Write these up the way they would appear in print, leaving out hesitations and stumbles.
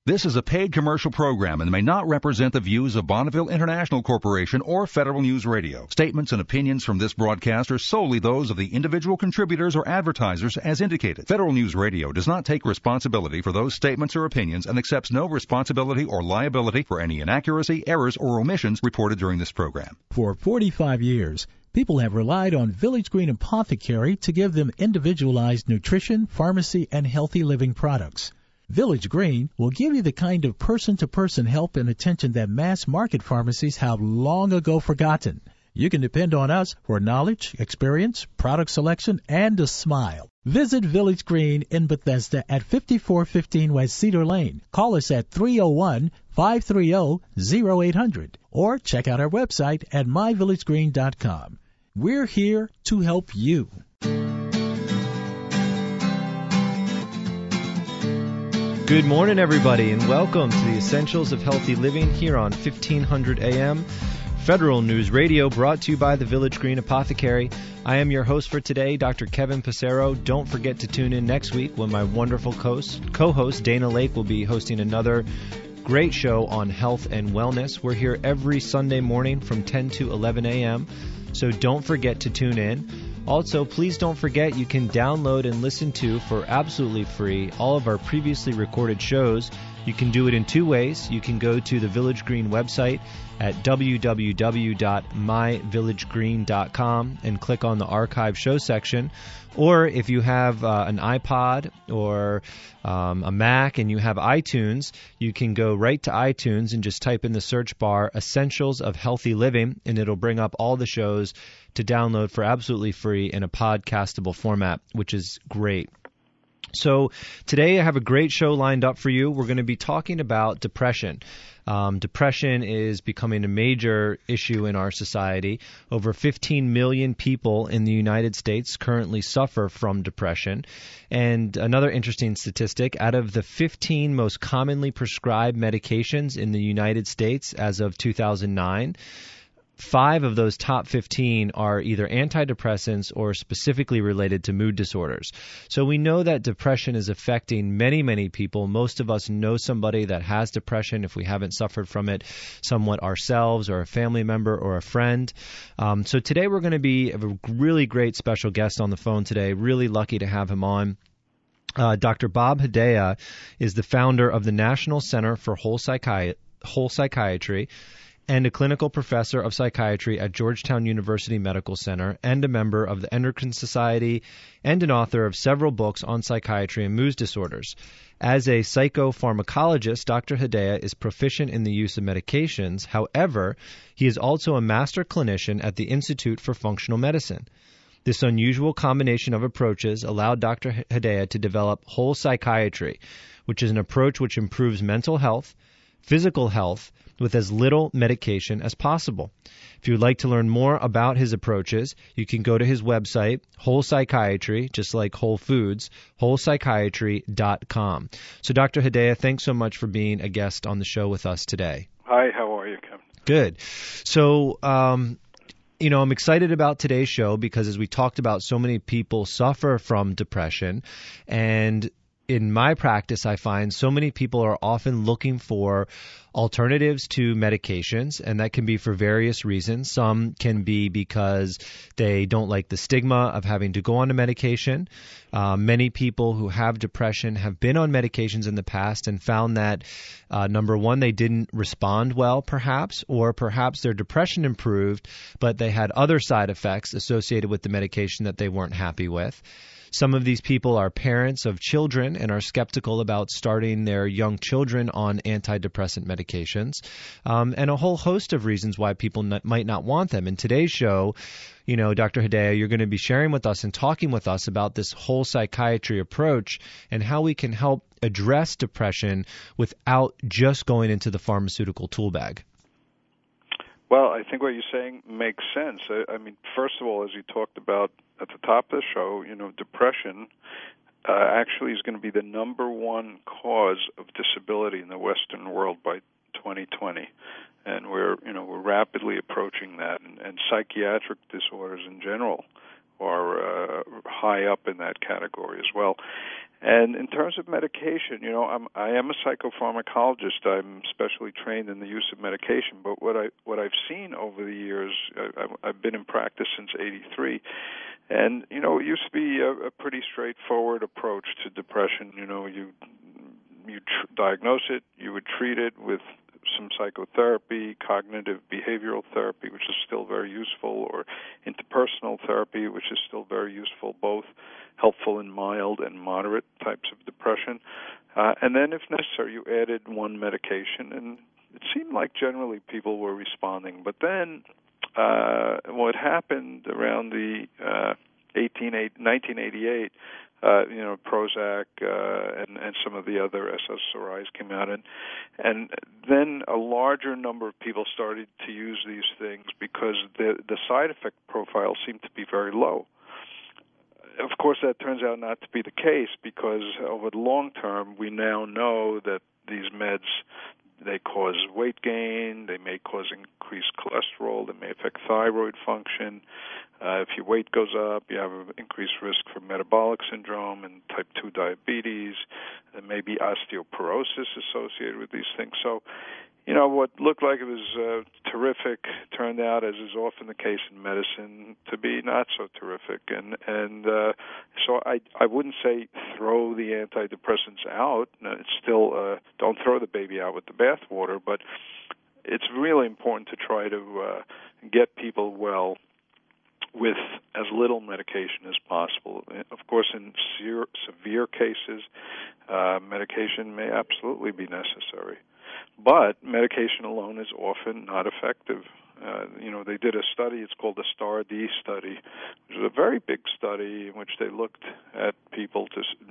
This is a paid commercial program and may not represent the views of Bonneville International Corporation or Federal News Radio. Statements and opinions from this broadcast are solely those of the individual contributors or advertisers as indicated. Federal News Radio does not take responsibility for those statements or opinions and accepts no responsibility or liability for any inaccuracy, errors, or omissions reported during this program. For 45 years, people have relied on Village Green Apothecary to give them individualized nutrition, pharmacy, and healthy living products. Village Green will give you the kind of person-to-person help and attention that mass-market pharmacies have long ago forgotten. You can depend on us for knowledge, experience, product selection, and a smile. Visit Village Green in Bethesda at 5415 West Cedar Lane. Call us at 301-530-0800 or check out our website at myvillagegreen.com. We're here to help you. Good morning, everybody, and welcome to the Essentials of Healthy Living here on 1500 AM Federal News Radio, brought to you by the Village Green Apothecary. I am your host for today, Dr. Kevin Passero. Don't forget to tune in next week when my wonderful co-host Dana Lake will be hosting another great show on health and wellness. We're here every Sunday morning from 10 to 11 a.m., so don't forget to tune in. Also, please don't forget you can download and listen to, for absolutely free, all of our previously recorded shows. You can do it in two ways. You can go to the Village Green website at www.myvillagegreen.com and click on the archive show section. Or if you have an iPod or a Mac and you have iTunes, you can go right to iTunes and just type in the search bar Essentials of Healthy Living, and it'll bring up all the shows to download for absolutely free in a podcastable format, which is great. So today I have a great show lined up for you. We're going to be talking about depression. Depression is becoming a major issue in our society. Over 15 million people in the United States currently suffer from depression. And another interesting statistic, out of the 15 most commonly prescribed medications in the United States as of 2009, 5 of those top 15 are either antidepressants or specifically related to mood disorders. So we know that depression is affecting many, many people. Most of us know somebody that has depression if we haven't suffered from it somewhat ourselves, or a family member or a friend. So today we're going to be a really great special guest on the phone today. Really lucky to have him on. Dr. Bob Hedaya is the founder of the National Center for Whole Psychiatry and a clinical professor of psychiatry at Georgetown University Medical Center, and a member of the Endocrine Society, and an author of several books on psychiatry and mood disorders. As a psychopharmacologist, Dr. Hedaya is proficient in the use of medications. However, he is also a master clinician at the Institute for Functional Medicine. This unusual combination of approaches allowed Dr. Hedaya to develop whole psychiatry, which is an approach which improves mental health, physical health, with as little medication as possible. If you would like to learn more about his approaches, you can go to his website, Whole Psychiatry, just like Whole Foods, wholepsychiatry.com. So Dr. Hedaya, thanks so much for being a guest on the show with us today. Hi, how are you, Kevin? Good. So, I'm excited about today's show because, as we talked about, so many people suffer from depression, and in my practice, I find so many people are often looking for alternatives to medications, and that can be for various reasons. Some can be because they don't like the stigma of having to go on a medication. Many people who have depression have been on medications in the past and found that, number one, they didn't respond well, perhaps, or perhaps their depression improved, but they had other side effects associated with the medication that they weren't happy with. Some of these people are parents of children and are skeptical about starting their young children on antidepressant medications, and a whole host of reasons why people might not want them. In today's show, Dr. Hedaya, you're going to be sharing with us and talking with us about this whole psychiatry approach and how we can help address depression without just going into the pharmaceutical tool bag. Well, I think what you're saying makes sense. I mean, first of all, as you talked about at the top of the show, depression actually is going to be the number one cause of disability in the Western world by 2020, and we're rapidly approaching that. And psychiatric disorders in general are high up in that category as well. And in terms of medication, I am a psychopharmacologist. I'm specially trained in the use of medication. But what I've seen over the years, I've been in practice since '83, and it used to be a pretty straightforward approach to depression. You diagnose it, you would treat it with some psychotherapy, cognitive behavioral therapy, which is still very useful, or interpersonal therapy, which is still very useful, both helpful in mild and moderate types of depression. And then, if necessary, you added one medication, and it seemed like generally people were responding. But then what happened around the 1988, Prozac and some of the other SSRIs came out, and then a larger number of people started to use these things because the side effect profile seemed to be very low. Of course, that turns out not to be the case, because over the long term, we now know that these meds, they cause weight gain, they may cause increased cholesterol, they may affect thyroid function. If your weight goes up, you have an increased risk for metabolic syndrome and type 2 diabetes. There may be osteoporosis associated with these things. So, what looked like it was terrific turned out, as is often the case in medicine, to be not so terrific. And so I wouldn't say throw the antidepressants out. It's still don't throw the baby out with the bathwater, but it's really important to try to get people well with as little medication as possible. Of course, in severe cases, medication may absolutely be necessary. But medication alone is often not effective. They did a study, it's called the STAR-D study, which was a very big study in which they looked at people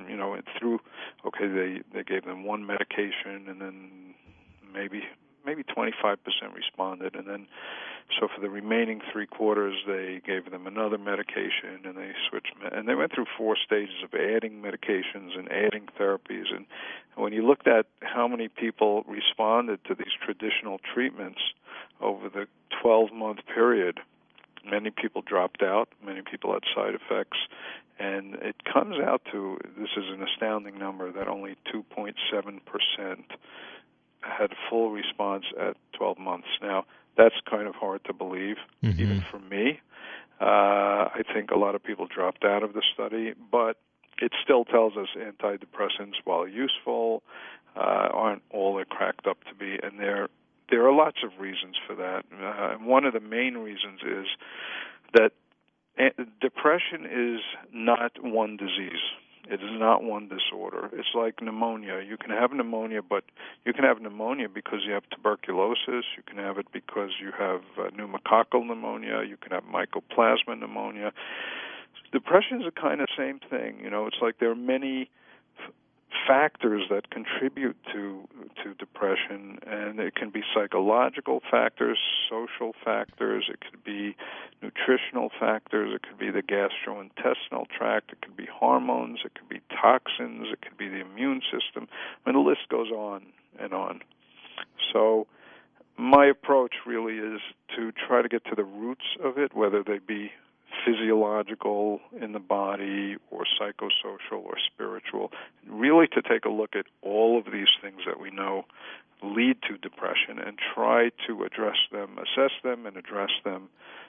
they gave them one medication, and then maybe 25% responded, and then so for the remaining 3/4 they gave them another medication, and they switched, and they went through 4 stages of adding medications and adding therapies. And when you looked at how many people responded to these traditional treatments over the 12-month period, many people dropped out, many people had side effects, and it comes out to, this is an astounding number, that only 2.7% had full response at 12 months. Now, that's kind of hard to believe, even for me. I think a lot of people dropped out of the study, but it still tells us antidepressants, while useful, aren't all they're cracked up to be, and there are lots of reasons for that. One of the main reasons is that depression is not one disease. It is not one disorder. It's like pneumonia. You can have pneumonia, but you can have pneumonia because you have tuberculosis. You can have it because you have pneumococcal pneumonia. You can have mycoplasma pneumonia. Depression is the kind of same thing. It's like there are many factors that contribute to depression, and it can be psychological factors, social factors, it could be nutritional factors, it could be the gastrointestinal tract, it could be hormones, it could be toxins, it could be the immune system. I mean, the list goes on and on. So my approach really is to try to get to the roots of it, whether they be physiological in the body or psychosocial or spiritual, really to take a look at all of these things that we know lead to depression and try to address them, assess them and address them.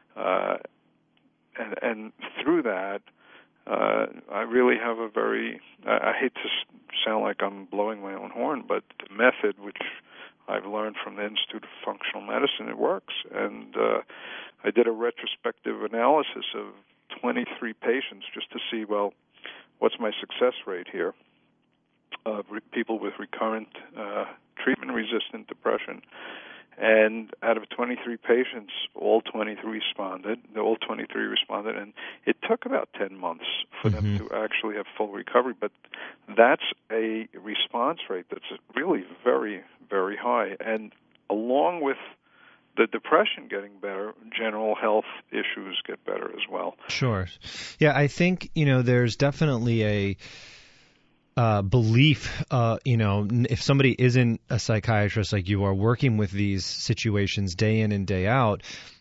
And through that, I really have a very, I hate to sound like I'm blowing my own horn, but the method which I've learned from the Institute of Functional Medicine, it works. And I did a retrospective analysis of 23 patients just to see, well, what's my success rate here of people with recurrent treatment-resistant depression. And out of 23 patients, all 23 responded, and it took about 10 months for them to actually have full recovery. But that's a response rate that's really very, very high. And along with the depression getting better, general health issues get better as well. Sure. Yeah, I think, there's definitely a belief, if somebody isn't a psychiatrist like you are, working with these situations day in and day out,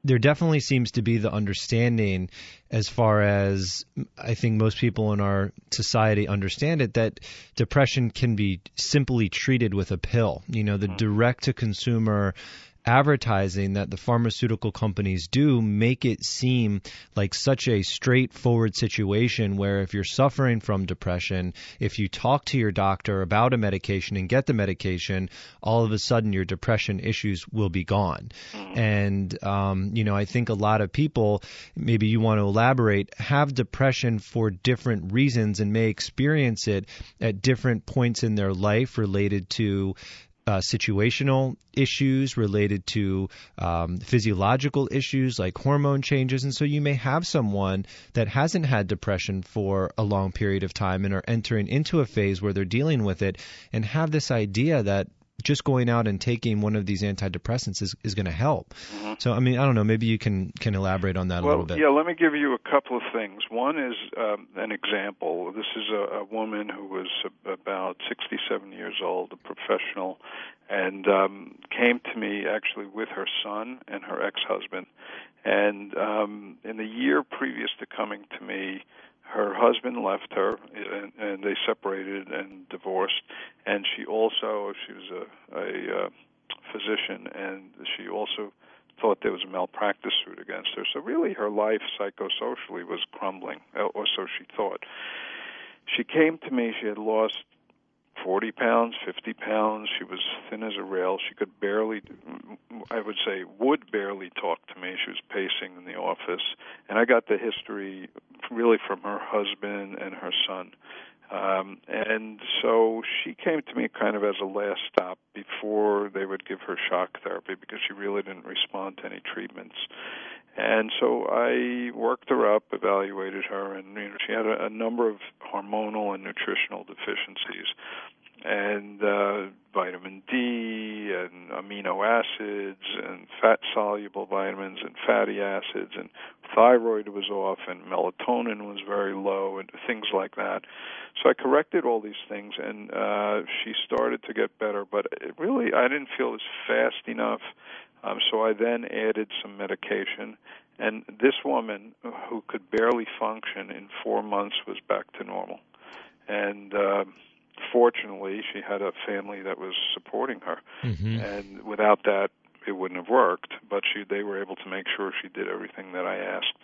there definitely seems to be the understanding, as far as I think most people in our society understand it, that depression can be simply treated with a pill. You know, the direct-to-consumer advertising that the pharmaceutical companies do make it seem like such a straightforward situation where if you're suffering from depression, if you talk to your doctor about a medication and get the medication, all of a sudden your depression issues will be gone. And, I think a lot of people, maybe you want to elaborate, have depression for different reasons and may experience it at different points in their life related to situational issues, related to physiological issues like hormone changes. And so you may have someone that hasn't had depression for a long period of time and are entering into a phase where they're dealing with it and have this idea that just going out and taking one of these antidepressants is going to help. So, I mean, I don't know, maybe you can elaborate on that a little bit. Yeah, let me give you a couple of things. One is an example. This is a woman who was about 67 years old, a professional, and came to me actually with her son and her ex-husband. And in the year previous to coming to me, her husband left her, and they separated and divorced. And she was a physician, and she also thought there was a malpractice suit against her. So really her life psychosocially was crumbling, or so she thought. She came to me, she had lost 40 pounds, 50 pounds. She was thin as a rail. She could barely, would barely talk to me. She was pacing in the office. And I got the history really from her husband and her son. And so she came to me kind of as a last stop before they would give her shock therapy because she really didn't respond to any treatments. And so I worked her up, evaluated her, and she had a number of hormonal and nutritional deficiencies, and vitamin D and amino acids and fat-soluble vitamins and fatty acids, and thyroid was off, and melatonin was very low, and things like that. So I corrected all these things, and she started to get better, but I didn't feel it was fast enough. So I then added some medication, and this woman who could barely function in 4 months was back to normal. And fortunately, she had a family that was supporting her, and without that, it wouldn't have worked. But they were able to make sure she did everything that I asked.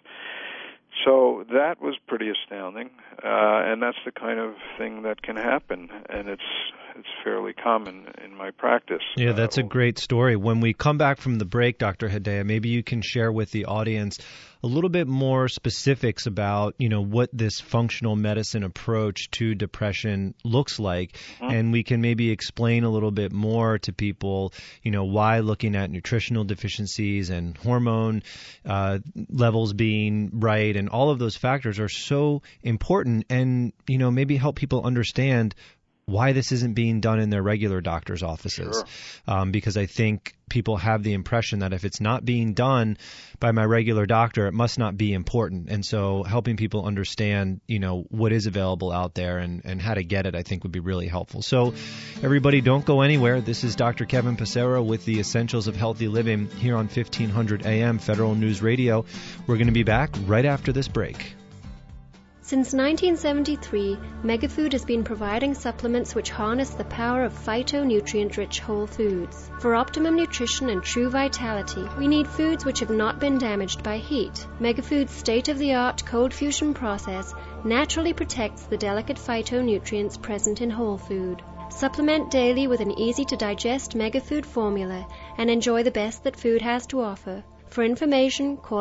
So that was pretty astounding, and that's the kind of thing that can happen, and it's fairly common in my practice. Yeah, that's a great story. When we come back from the break, Dr. Hedaya, maybe you can share with the audience a little bit more specifics about, what this functional medicine approach to depression looks like, and we can maybe explain a little bit more to people, why looking at nutritional deficiencies and hormone levels being right and all of those factors are so important, and, maybe help people understand why this isn't being done in their regular doctor's offices. Sure. Because I think people have the impression that if it's not being done by my regular doctor, it must not be important. And so helping people understand, what is available out there and how to get it, I think would be really helpful. So everybody, don't go anywhere. This is Dr. Kevin Passero with the Essentials of Healthy Living here on 1500 AM Federal News Radio. We're going to be back right after this break. Since 1973, Megafood has been providing supplements which harness the power of phytonutrient-rich whole foods. For optimum nutrition and true vitality, we need foods which have not been damaged by heat. Megafood's state-of-the-art cold fusion process naturally protects the delicate phytonutrients present in whole food. Supplement daily with an easy-to-digest Megafood formula and enjoy the best that food has to offer. For information, call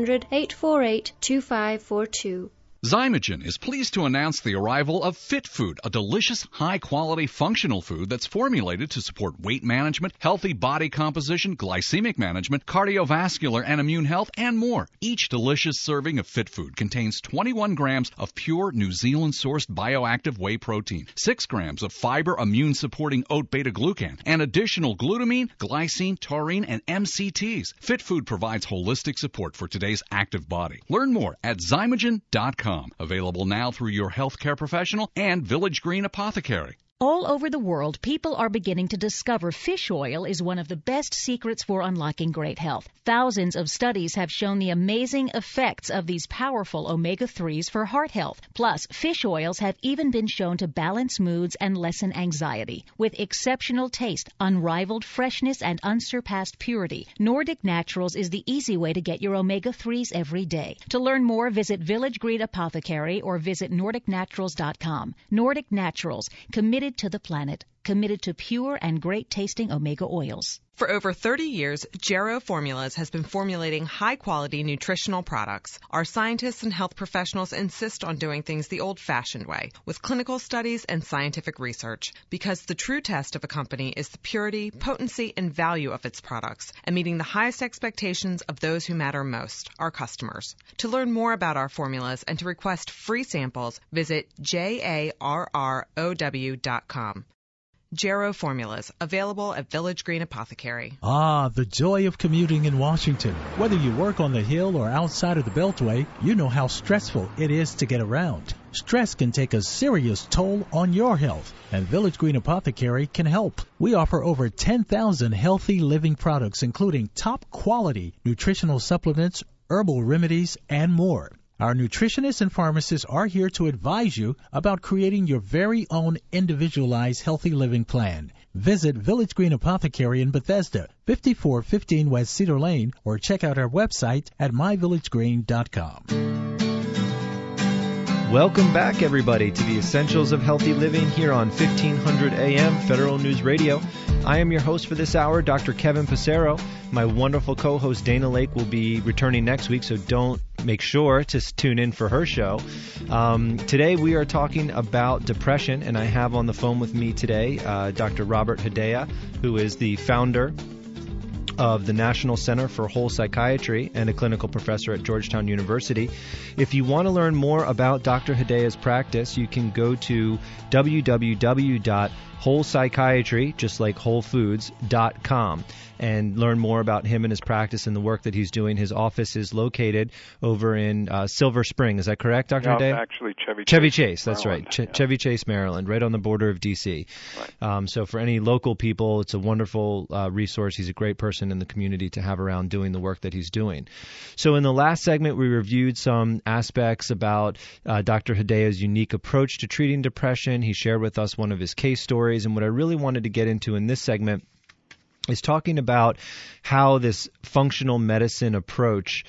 800-848-2542. Zymogen is pleased to announce the arrival of Fit Food, a delicious, high-quality functional food that's formulated to support weight management, healthy body composition, glycemic management, cardiovascular and immune health, and more. Each delicious serving of Fit Food contains 21 grams of pure New Zealand-sourced bioactive whey protein, 6 grams of fiber immune-supporting oat beta-glucan, and additional glutamine, glycine, taurine, and MCTs. Fit Food provides holistic support for today's active body. Learn more at Zymogen.com. Available now through your healthcare professional and Village Green Apothecary. All over the world, people are beginning to discover fish oil is one of the best secrets for unlocking great health. Thousands of studies have shown the amazing effects of these powerful omega-3s for heart health. Plus, fish oils have even been shown to balance moods and lessen anxiety. With exceptional taste, unrivaled freshness, and unsurpassed purity, Nordic Naturals is the easy way to get your omega-3s every day. To learn more, visit Village Green Apothecary or visit NordicNaturals.com. Nordic Naturals, committed to the planet, committed to pure and great-tasting omega oils. For over 30 years, Jarrow Formulas has been formulating high-quality nutritional products. Our scientists and health professionals insist on doing things the old-fashioned way, with clinical studies and scientific research, because the true test of a company is the purity, potency, and value of its products, and meeting the highest expectations of those who matter most, our customers. To learn more about our formulas and to request free samples, visit JARROW.com. Jarrow Formulas, available at Village Green Apothecary. Ah, the joy of commuting in Washington. Whether you work on the Hill or outside of the Beltway, you know how stressful it is to get around. Stress can take a serious toll on your health, and Village Green Apothecary can help. We offer over 10,000 healthy living products, including top-quality nutritional supplements, herbal remedies, and more. Our nutritionists and pharmacists are here to advise you about creating your very own individualized healthy living plan. Visit Village Green Apothecary in Bethesda, 5415 West Cedar Lane, or check out our website at myvillagegreen.com. Welcome back, everybody, to the Essentials of Healthy Living here on 1500 AM Federal News Radio. I am your host for this hour, Dr. Kevin Passero. My wonderful co-host Dana Lake will be returning next week, so make sure to tune in for her show. Today we are talking about depression, and I have on the phone with me today Dr. Robert Hedaya, who is the founder of the National Center for Whole Psychiatry and a clinical professor at Georgetown University. If you want to learn more about Dr. Hedaya's practice, you can go to www.wholepsychiatry, just like Whole Foods.com, and learn more about him and his practice and the work that he's doing. His office is located over in Silver Spring. Is that correct, Dr. Hedaya? Actually, Chevy Chase, that's Maryland. right. Chevy Chase, Maryland, right on the border of D.C. Right. So for any local people, it's a wonderful resource. He's a great person in the community to have around doing the work that he's doing. So in the last segment, we reviewed some aspects about Dr. Hedaya's unique approach to treating depression. He shared with us one of his case stories, and what I really wanted to get into in this segment is talking about how this functional medicine approach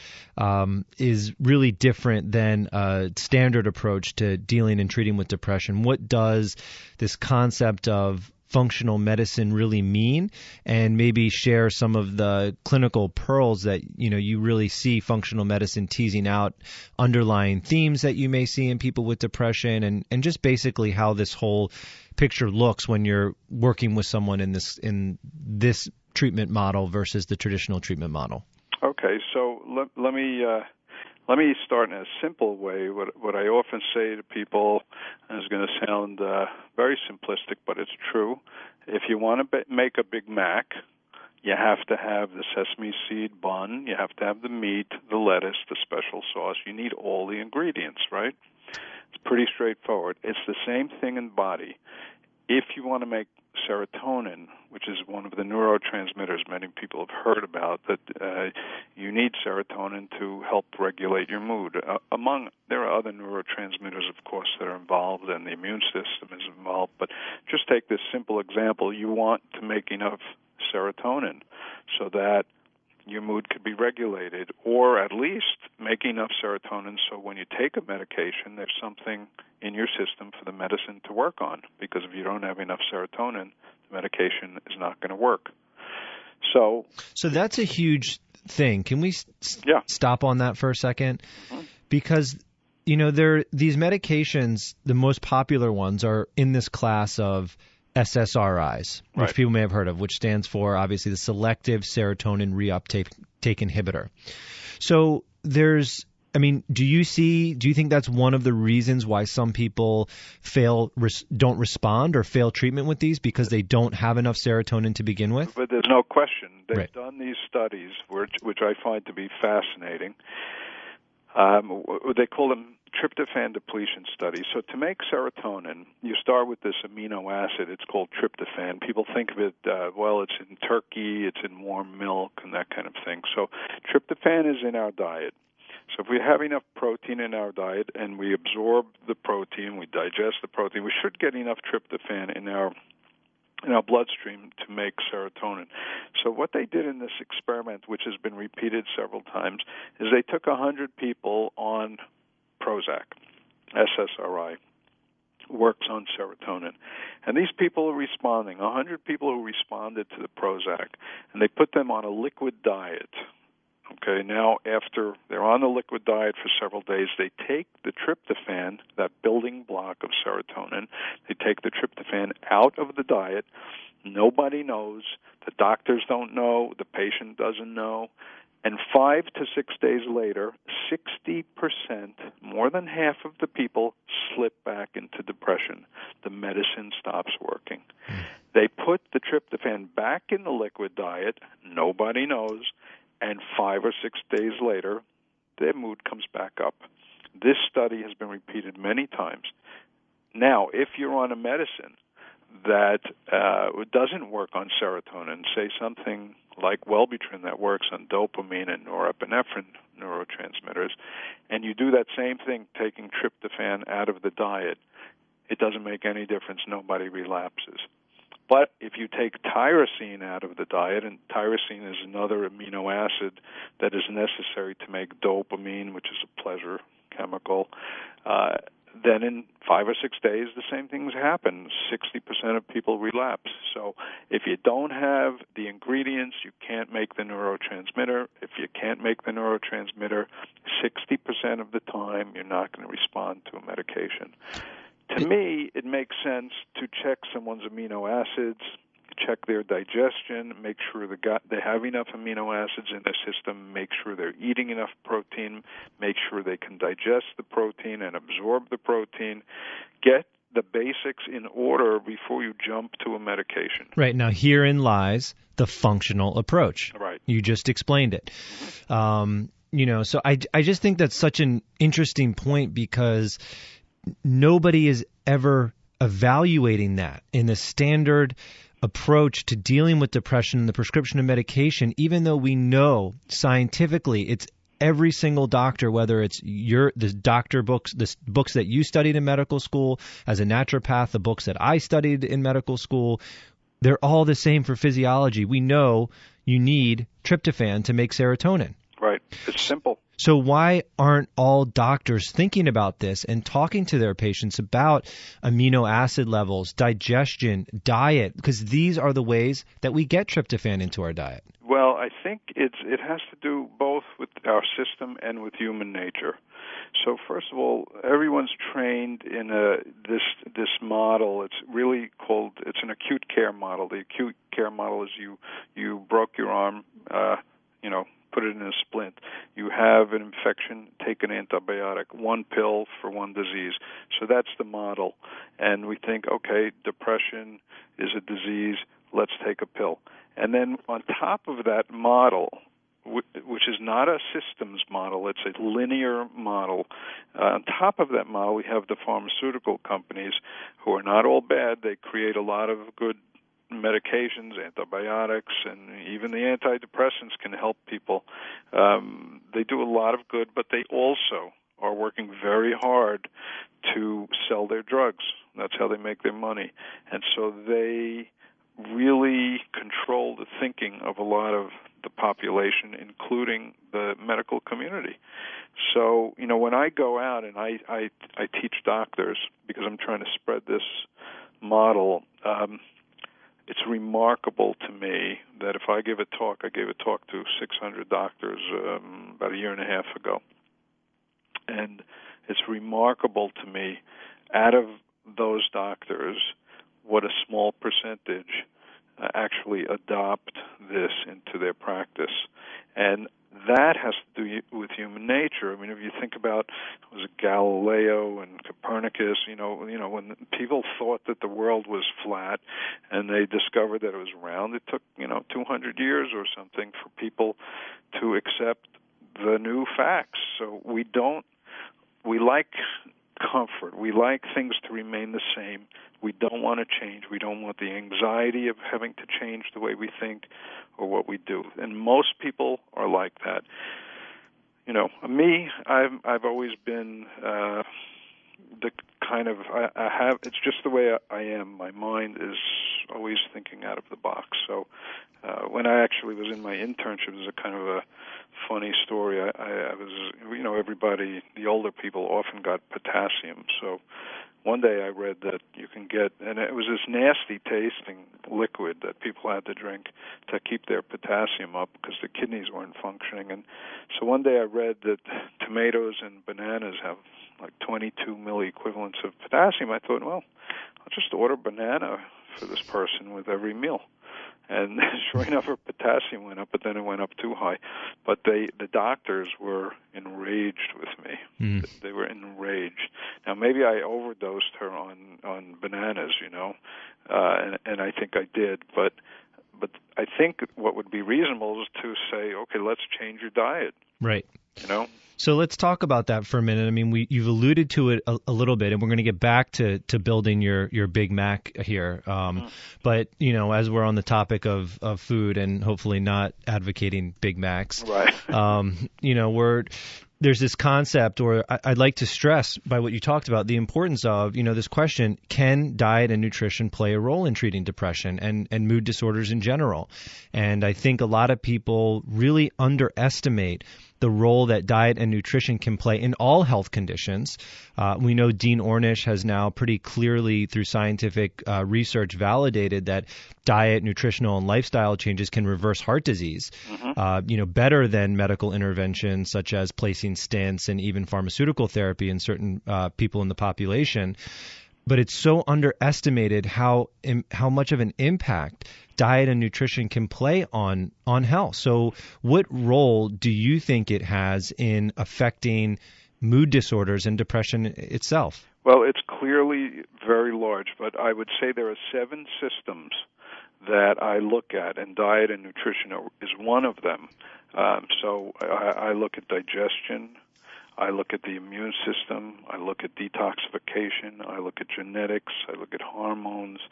is really different than a standard approach to dealing and treating with depression. What does this concept of functional medicine really mean, and maybe share some of the clinical pearls that you really see functional medicine teasing out, underlying themes that you may see in people with depression, and just basically how this whole picture looks when you're working with someone in this treatment model versus the traditional treatment model. Okay, so let me start in a simple way. What I often say to people, and it's going to sound very simplistic, but it's true. If you want to make a Big Mac, you have to have the sesame seed bun, you have to have the meat, the lettuce, the special sauce. You need all the ingredients, right? It's pretty straightforward. It's the same thing in the body. If you want to make serotonin, which is one of the neurotransmitters many people have heard about, that you need serotonin to help regulate your mood. There are other neurotransmitters, of course, that are involved, and the immune system is involved. But just take this simple example. You want to make enough serotonin so that your mood could be regulated, or at least make enough serotonin so when you take a medication, there's something in your system for the medicine to work on, because if you don't have enough serotonin, the medication is not going to work. So that's a huge thing. Can we stop on that for a second? Mm-hmm. Because these medications, the most popular ones, are in this class of SSRIs, which people may have heard of, which stands for, obviously, the selective serotonin reuptake inhibitor. So do you think that's one of the reasons why some people don't respond or fail treatment with these, because they don't have enough serotonin to begin with? But there's no question. They've done these studies, which I find to be fascinating. They call them tryptophan depletion study. So to make serotonin, you start with this amino acid. It's called tryptophan. People think of it, well, it's in turkey, it's in warm milk, and that kind of thing. So tryptophan is in our diet. So if we have enough protein in our diet and we absorb the protein, we digest the protein, we should get enough tryptophan in our bloodstream to make serotonin. So what they did in this experiment, which has been repeated several times, is they took 100 people on Prozac, SSRI, works on serotonin. And these people are responding, 100 people who responded to the Prozac, and they put them on a liquid diet. Okay, now after they're on the liquid diet for several days, they take the tryptophan, that building block of serotonin, they take the tryptophan out of the diet. Nobody knows. The doctors don't know. The patient doesn't know. And 5 to 6 days later, 60%, more than half of the people, slip back into depression. The medicine stops working. They put the tryptophan back in the liquid diet. Nobody knows. And 5 or 6 days later, their mood comes back up. This study has been repeated many times. Now, if you're on a medicine that doesn't work on serotonin, say something like Wellbutrin that works on dopamine and norepinephrine neurotransmitters, and you do that same thing, taking tryptophan out of the diet, it doesn't make any difference. Nobody relapses. But if you take tyrosine out of the diet, and tyrosine is another amino acid that is necessary to make dopamine, which is a pleasure chemical, then in 5 or 6 days, the same things happen. 60% of people relapse. So if you don't have the ingredients, you can't make the neurotransmitter. If you can't make the neurotransmitter, 60% of the time, you're not going to respond to a medication. To me, it makes sense to check someone's amino acids, check their digestion, make sure they have enough amino acids in their system, make sure they're eating enough protein, make sure they can digest the protein and absorb the protein. Get the basics in order before you jump to a medication. Right. Now, herein lies the functional approach. Right. You just explained it. So I just think that's such an interesting point because nobody is ever evaluating that in the standard approach to dealing with depression and the prescription of medication, even though we know scientifically it's every single doctor, whether it's the doctor books, the books that you studied in medical school as a naturopath, the books that I studied in medical school, they're all the same for physiology. We know you need tryptophan to make serotonin. Right. It's simple. So why aren't all doctors thinking about this and talking to their patients about amino acid levels, digestion, diet? Because these are the ways that we get tryptophan into our diet. Well, I think it has to do both with our system and with human nature. So first of all, everyone's trained in this model. It's really called, it's an acute care model. The acute care model is you broke your arm, put it in a splint. You have an infection, take an antibiotic, one pill for one disease. So that's the model. And we think, okay, depression is a disease, let's take a pill. And then on top of that model, which is not a systems model, it's a linear model. On top of that model, we have the pharmaceutical companies who are not all bad. They create a lot of good medications, antibiotics, and even the antidepressants can help people. They do a lot of good, but they also are working very hard to sell their drugs. That's how they make their money. And so they really control the thinking of a lot of the population, including the medical community. So, when I go out and I teach doctors, because I'm trying to spread this model, it's remarkable to me that if I give a talk, I gave a talk to 600 doctors about a year and a half ago, and it's remarkable to me, out of those doctors, what a small percentage actually adopt this into their practice. And that has to do with human nature. I mean, if you think about, was it Galileo and Copernicus, when people thought that the world was flat and they discovered that it was round, it took, 200 years or something for people to accept the new facts. So we don't we like comfort. We like things to remain the same. We don't want to change. We don't want the anxiety of having to change the way we think or what we do. And most people are like that. You know, me, I've always been the kind of I have. It's just the way I am. My mind is always thinking out of the box. So when I actually was in my internship, it was a kind of a funny story. I was, you know, everybody, the older people often got potassium. So one day I read that you can get, and it was this nasty tasting liquid that people had to drink to keep their potassium up because the kidneys weren't functioning. And so one day I read that tomatoes and bananas have like 22 milliequivalents of potassium. I thought, well, I'll just order banana for this person with every meal. And sure enough, her potassium went up, but then it went up too high. But the doctors were enraged with me. They were enraged. Now, maybe I overdosed her on bananas, you know, and I think I did. But I think what would be reasonable is to say, okay, let's change your diet. Right. You know? So let's talk about that for a minute. I mean, you've alluded to it a little bit, and we're going to get back to building your Big Mac here. But, you know, as we're on the topic of food and hopefully not advocating Big Macs, right? You know, there's this concept, or I'd like to stress by what you talked about, the importance of, you know, this question, can diet and nutrition play a role in treating depression and mood disorders in general? And I think a lot of people really underestimate the role that diet and nutrition can play in all health conditions. We know Dean Ornish has now pretty clearly, through scientific research, validated that diet, nutritional, and lifestyle changes can reverse heart disease, you know, better than medical interventions such as placing stents and even pharmaceutical therapy in certain people in the population. But it's so underestimated how much of an impact diet and nutrition can play on health. So what role do you think it has in affecting mood disorders and depression itself? Well, it's clearly very large, but I would say there are 7 systems that I look at, and diet and nutrition is one of them. So I look at digestion, I look at the immune system, I look at detoxification, I look at genetics, I look at hormones,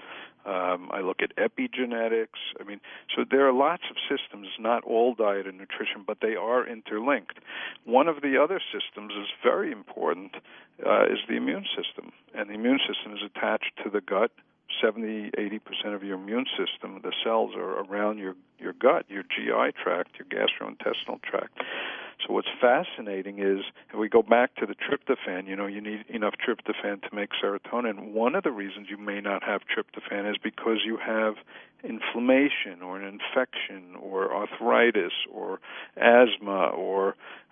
I look at epigenetics. I mean, so there are lots of systems, not all diet and nutrition, but they are interlinked. One of the other systems is very important, is the immune system. And the immune system is attached to the gut. 70-80% of your immune system, the cells are around your gut, your GI tract, your gastrointestinal tract. So what's fascinating is, if we go back to the tryptophan, you know, you need enough tryptophan to make serotonin. One of the reasons you may not have tryptophan is because you have inflammation or an infection or arthritis or asthma or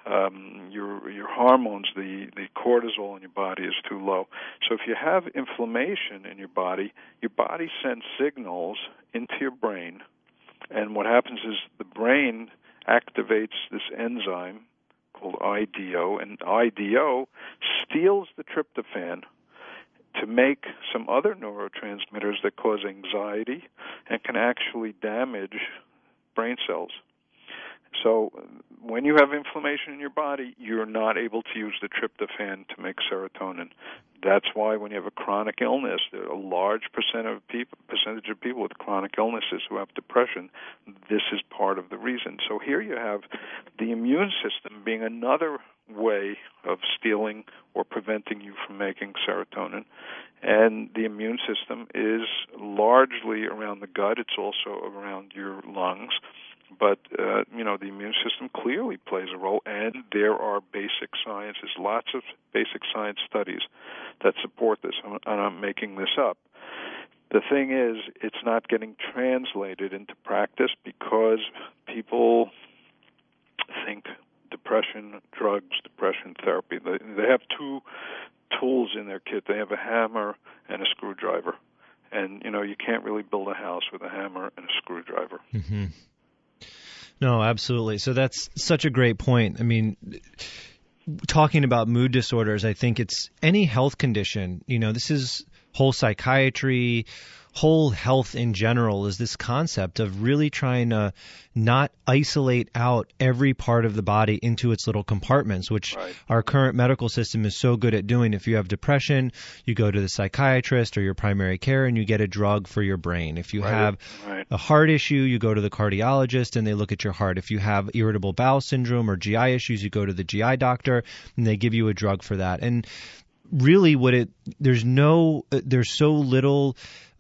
your hormones, the cortisol in your body is too low. So if you have inflammation in your body sends signals into your brain, and what happens is the brain activates this enzyme called IDO, and IDO steals the tryptophan to make some other neurotransmitters that cause anxiety and can actually damage brain cells. So when you have inflammation in your body, you're not able to use the tryptophan to make serotonin. That's why when you have a chronic illness, there are a large percentage of people with chronic illnesses who have depression. This is part of the reason. So here you have the immune system being another way of stealing or preventing you from making serotonin. And the immune system is largely around the gut. It's also around your lungs. But, you know, the immune system clearly plays a role, and there are basic science. There's lots of basic science studies that support this, and I'm making this up. The thing is, it's not getting translated into practice because people think depression drugs, depression therapy. They have 2 tools in their kit. They have a hammer and a screwdriver. And, you know, you can't really build a house with a hammer and a screwdriver. Mm-hmm. No, absolutely. So that's such a great point. I mean, talking about mood disorders, I think it's any health condition. You know, this is whole psychiatry, whole health in general is this concept of really trying to not isolate out every part of the body into its little compartments, which our current medical system is so good at doing. If you have depression, you go to the psychiatrist or your primary care and you get a drug for your brain. If you have a heart issue, you go to the cardiologist and they look at your heart. If you have irritable bowel syndrome or GI issues, you go to the GI doctor and they give you a drug for that. And really there's so little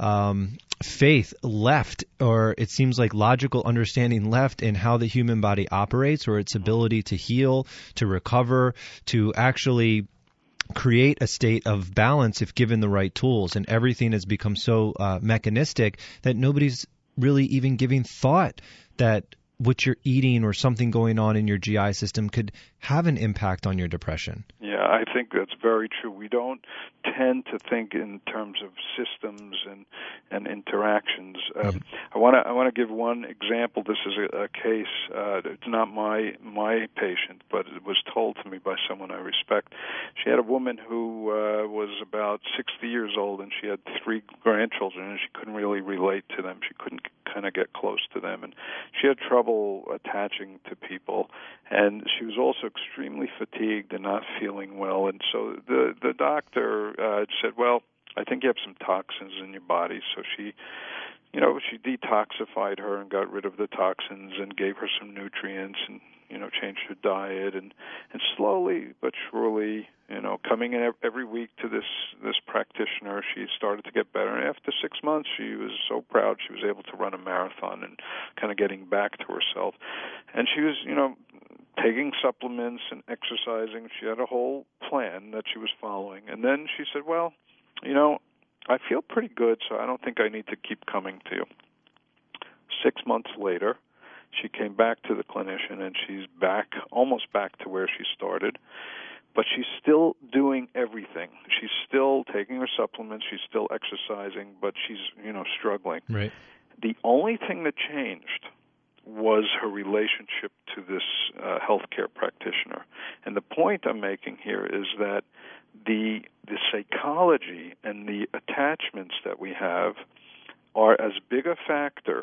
faith left, or it seems like logical understanding left in how the human body operates, or its ability to heal, to recover, to actually create a state of balance if given the right tools. And everything has become so mechanistic that nobody's really even giving thought that what you're eating or something going on in your GI system could have an impact on your depression. Yeah, I think that's very true. We don't tend to think in terms of systems and interactions. I want to give one example. This is a case. It's not my patient, but it was told to me by someone I respect. She had a woman who was about 60 years old, and she had 3 grandchildren, and she couldn't really relate to them. She couldn't kind of get close to them, and she had trouble attaching to people, and she was also extremely fatigued and not feeling well. And so the doctor said, well, I think you have some toxins in your body. So she detoxified her and got rid of the toxins and gave her some nutrients and, changed her diet. And slowly but surely, coming in every week to this practitioner, she started to get better. And after 6 months, she was so proud she was able to run a marathon and kind of getting back to herself. And she was, taking supplements and exercising. She had a whole plan that she was following. And then she said, well, I feel pretty good, so I don't think I need to keep coming to you. 6 months later, she came back to the clinician, and she's almost back to where she started. But she's still doing everything. She's still taking her supplements. She's still exercising, but she's, struggling. Right. The only thing that changed was her relationship to this healthcare practitioner. And the point I'm making here is that the psychology and the attachments that we have are as big a factor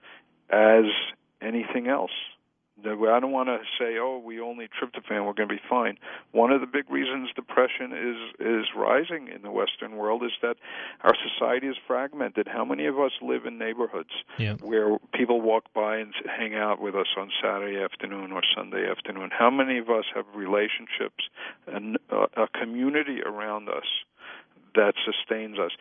as anything else. I don't want to say, we only tryptophan, we're going to be fine. One of the big reasons depression is rising in the Western world is that our society is fragmented. How many of us live in neighborhoods where people walk by and hang out with us on Saturday afternoon or Sunday afternoon? How many of us have relationships and a community around us that sustains us?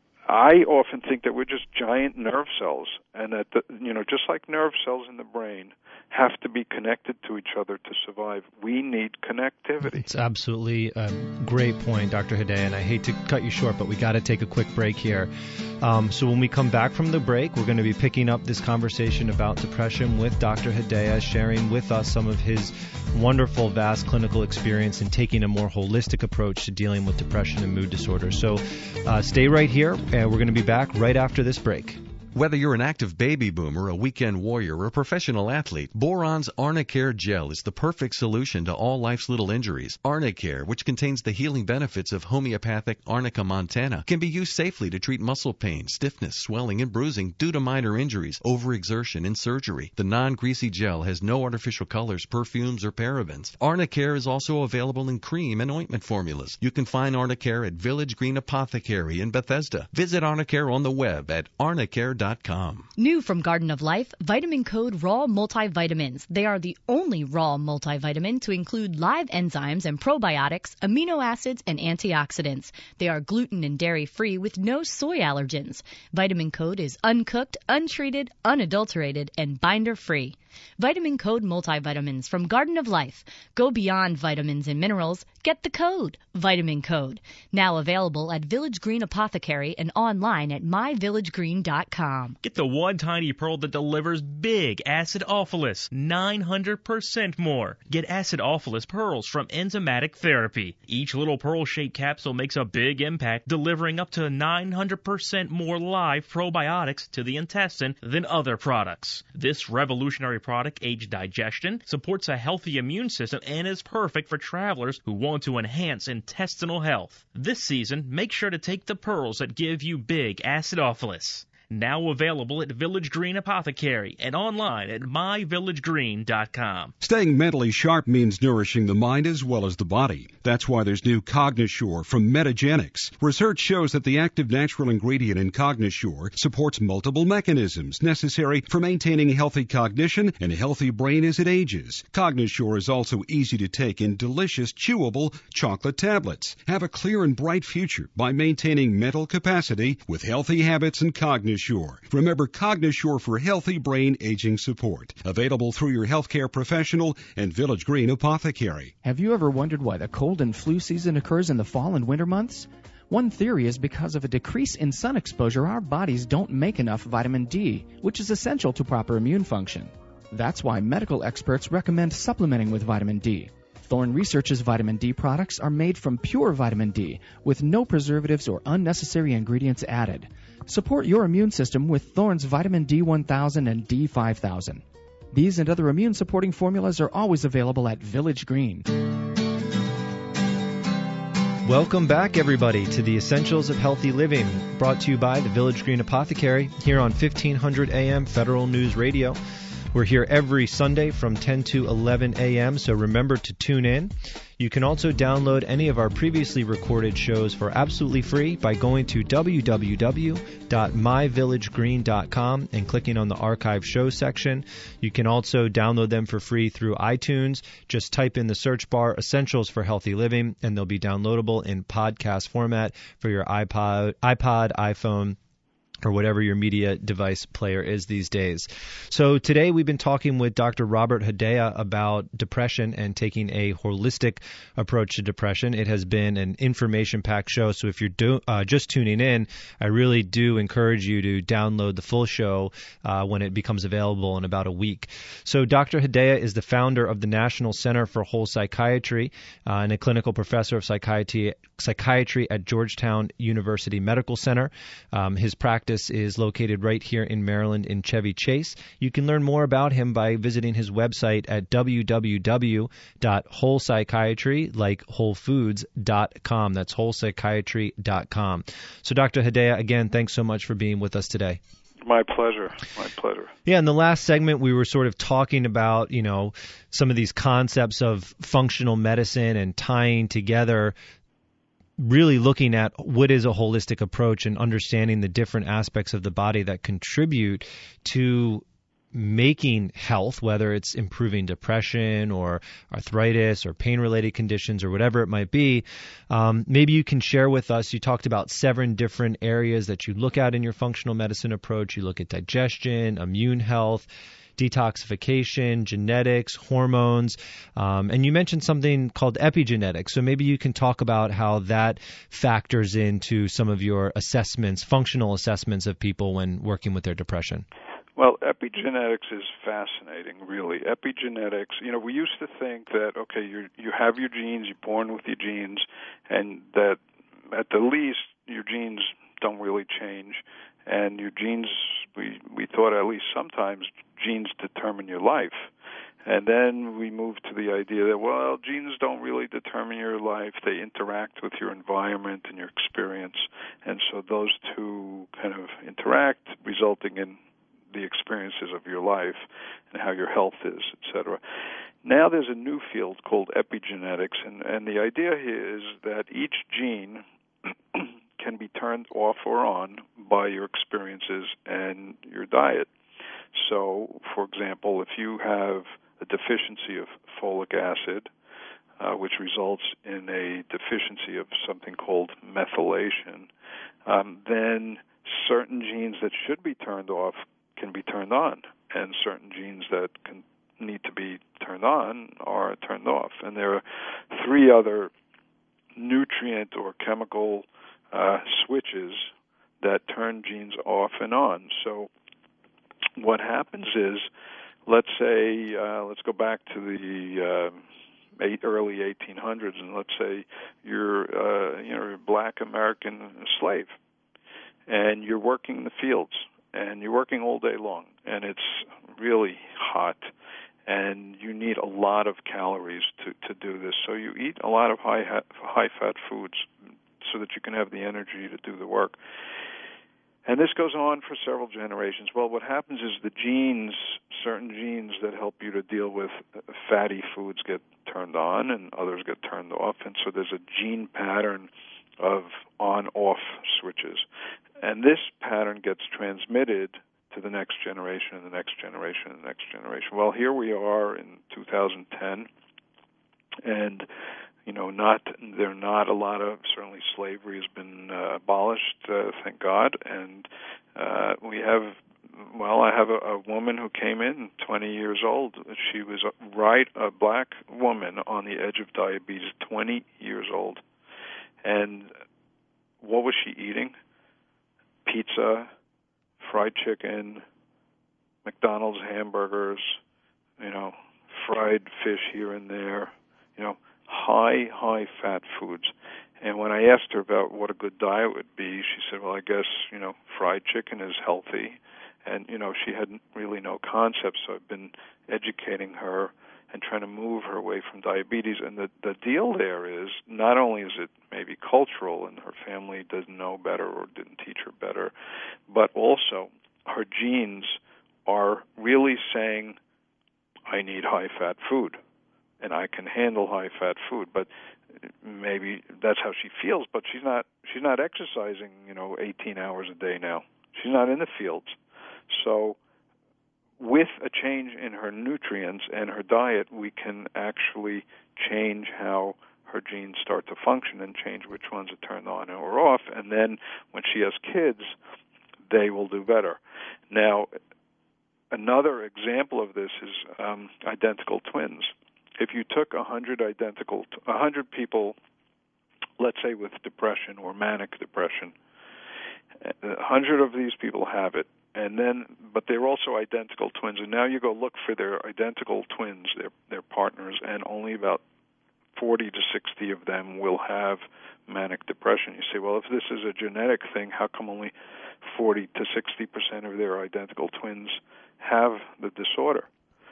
I often think that we're just giant nerve cells, and that just like nerve cells in the brain have to be connected to each other to survive. We need connectivity. It's absolutely a great point, Dr. Hedaya, and I hate to cut you short, but we got to take a quick break here. So when we come back from the break, we're going to be picking up this conversation about depression with Dr. Hedaya, sharing with us some of his wonderful, vast clinical experience in taking a more holistic approach to dealing with depression and mood disorders. So stay right here, and we're going to be back right after this break. Whether you're an active baby boomer, a weekend warrior, or a professional athlete, Boron's Arnicare Gel is the perfect solution to all life's little injuries. Arnicare, which contains the healing benefits of homeopathic Arnica montana, can be used safely to treat muscle pain, stiffness, swelling, and bruising due to minor injuries, overexertion, and surgery. The non-greasy gel has no artificial colors, perfumes, or parabens. Arnicare is also available in cream and ointment formulas. You can find Arnicare at Village Green Apothecary in Bethesda. Visit Arnicare on the web at arnicare.com. New from Garden of Life, Vitamin Code Raw Multivitamins. They are the only raw multivitamin to include live enzymes and probiotics, amino acids, and antioxidants. They are gluten and dairy-free with no soy allergens. Vitamin Code is uncooked, untreated, unadulterated, and binder-free. Vitamin Code Multivitamins from Garden of Life. Go beyond vitamins and minerals. Get the code, Vitamin Code. Now available at Village Green Apothecary and online at myvillagegreen.com. VillageGreen.com. Get the one tiny pearl that delivers big acidophilus, 900% more. Get acidophilus pearls from Enzymatic Therapy. Each little pearl-shaped capsule makes a big impact, delivering up to 900% more live probiotics to the intestine than other products. This revolutionary product aids digestion, supports a healthy immune system, and is perfect for travelers who want to enhance intestinal health. This season, make sure to take the pearls that give you big acidophilus. Now available at Village Green Apothecary and online at myvillagegreen.com. Staying mentally sharp means nourishing the mind as well as the body. That's why there's new Cognosure from Metagenics. Research shows that the active natural ingredient in Cognosure supports multiple mechanisms necessary for maintaining healthy cognition and a healthy brain as it ages. Cognosure is also easy to take in delicious, chewable chocolate tablets. Have a clear and bright future by maintaining mental capacity with healthy habits and Cognosure. Remember Cognosure for healthy brain aging support. Available through your healthcare professional and Village Green Apothecary. Have you ever wondered why the cold and flu season occurs in the fall and winter months? One theory is because of a decrease in sun exposure, our bodies don't make enough vitamin D, which is essential to proper immune function. That's why medical experts recommend supplementing with vitamin D. Thorne Research's vitamin D products are made from pure vitamin D with no preservatives or unnecessary ingredients added. Support your immune system with Thorne's vitamin D1000 and D5000. These and other immune-supporting formulas are always available at Village Green. Welcome back, everybody, to the Essentials of Healthy Living, brought to you by the Village Green Apothecary here on 1500 AM Federal News Radio. We're here every Sunday from 10 to 11 a.m., so remember to tune in. You can also download any of our previously recorded shows for absolutely free by going to www.myvillagegreen.com and clicking on the archive show section. You can also download them for free through iTunes. Just type in the search bar Essentials for Healthy Living, and they'll be downloadable in podcast format for your iPod, iPhone, or whatever your media device player is these days. So today we've been talking with Dr. Robert Hedaya about depression and taking a holistic approach to depression. It has been an information-packed show, so if you're just tuning in, I really do encourage you to download the full show when it becomes available in about a week. So Dr. Hedaya is the founder of the National Center for Whole Psychiatry and a clinical professor of psychiatry at Georgetown University Medical Center. His practice is located right here in Maryland in Chevy Chase. You can learn more about him by visiting his website at www.wholepsychiatry, like wholefoods.com. That's wholepsychiatry.com. So Dr. Hedaya, again, thanks so much for being with us today. My pleasure. My pleasure. Yeah, in the last segment, we were sort of talking about, some of these concepts of functional medicine and tying together, really looking at what is a holistic approach and understanding the different aspects of the body that contribute to making health, whether it's improving depression or arthritis or pain-related conditions or whatever it might be. Maybe you can share with us, you talked about 7 different areas that you look at in your functional medicine approach. You look at digestion, immune health, detoxification, genetics, hormones, and you mentioned something called epigenetics. So maybe you can talk about how that factors into some of your assessments, functional assessments of people when working with their depression. Well, epigenetics is fascinating, really. Epigenetics, we used to think that, okay, you have your genes, you're born with your genes, and that at the least your genes don't really change. And your genes, we thought at least sometimes genes determine your life. And then we moved to the idea that, well, genes don't really determine your life. They interact with your environment and your experience. And so those two kind of interact, resulting in the experiences of your life and how your health is, etc. Now there's a new field called epigenetics, and the idea here is that each gene can be turned off or on by your experiences and your diet. So, for example, if you have a deficiency of folic acid, which results in a deficiency of something called methylation, then certain genes that should be turned off can be turned on, and certain genes that can need to be turned on are turned off. And there are 3 other nutrient or chemical switches that turn genes off and on. So what happens is, let's say, let's go back to the early 1800s, and let's say you're a black American slave, and you're working in the fields, and you're working all day long, and it's really hot, and you need a lot of calories to do this. So you eat a lot of high-fat foods so that you can have the energy to do the work. And this goes on for several generations. Well, what happens is the genes, certain genes that help you to deal with fatty foods get turned on and others get turned off. And so there's a gene pattern of on-off switches. And this pattern gets transmitted to the next generation and the next generation and the next generation. Well, here we are in 2010, and there are not a lot of, certainly slavery has been abolished, thank God, and I have a woman who came in 20 years old. She was a black woman on the edge of diabetes, 20 years old. And what was she eating? Pizza, fried chicken, McDonald's hamburgers, fried fish here and there, high fat foods. And when I asked her about what a good diet would be, she said, well, I guess, fried chicken is healthy. And, she had really no concept, so I've been educating her and trying to move her away from diabetes. And the deal there is, not only is it maybe cultural and her family doesn't know better or didn't teach her better, but also her genes are really saying, I need high-fat food, and I can handle high-fat food. But maybe that's how she feels, but she's not exercising, 18 hours a day now. She's not in the fields. So with a change in her nutrients and her diet, we can actually change how her genes start to function and change which ones are turned on or off. And then when she has kids, they will do better. Now, another example of this is identical twins. If you took 100 people, let's say with depression or manic depression, 100 of these people have it, but they're also identical twins. And now you go look for their identical twins, their partners, and only about 40 to 60 of them will have manic depression. You say, well, if this is a genetic thing, how come only 40 to 60% of their identical twins have the disorder?